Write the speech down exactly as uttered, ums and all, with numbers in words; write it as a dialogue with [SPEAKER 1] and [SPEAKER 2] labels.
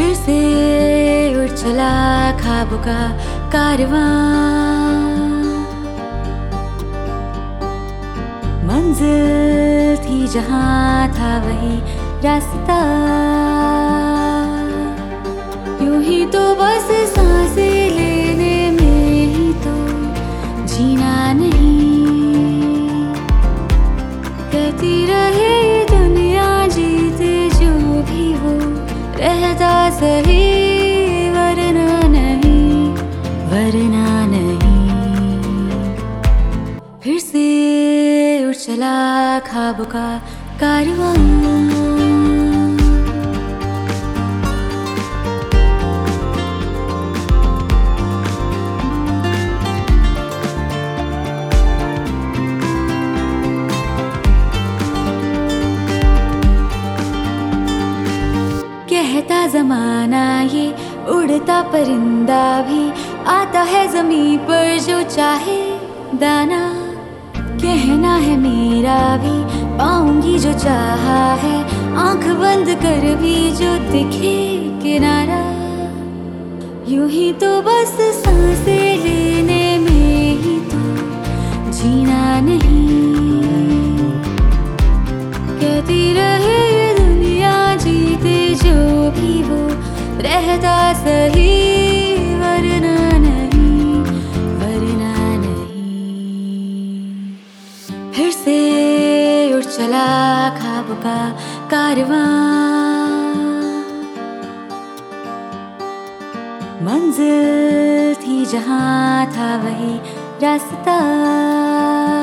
[SPEAKER 1] फिर से उड़ चला ख्वाबों का कारवां, मंजिल थी जहां था वही रास्ता। यूं ही तो बस सांसें लेने में ही तो जीना नहीं, कहती रहे दुनिया जीते जो भी वो रहता सही, वरना नहीं, वरना नहीं। फिर से उड़ चला ख्वाबों का कारवां, कहता जमाना ये उड़ता परिंदा भी आता है ज़मीं पर जो चाहे दाना। कहना है मेरा भी पाऊंगी जो चाहा है, आंख बंद कर भी जो दिखे किनारा। यूं ही तो बस सांसें लेने में ही तो जीना नहीं, कहती रहे ये दुनिया जीते जो भी वो रहता सही, वरना नहीं, वरना नहीं। फिर से उड़ चला ख्वाबों का कारवां, मंजिल थी जहां था वही रास्ता।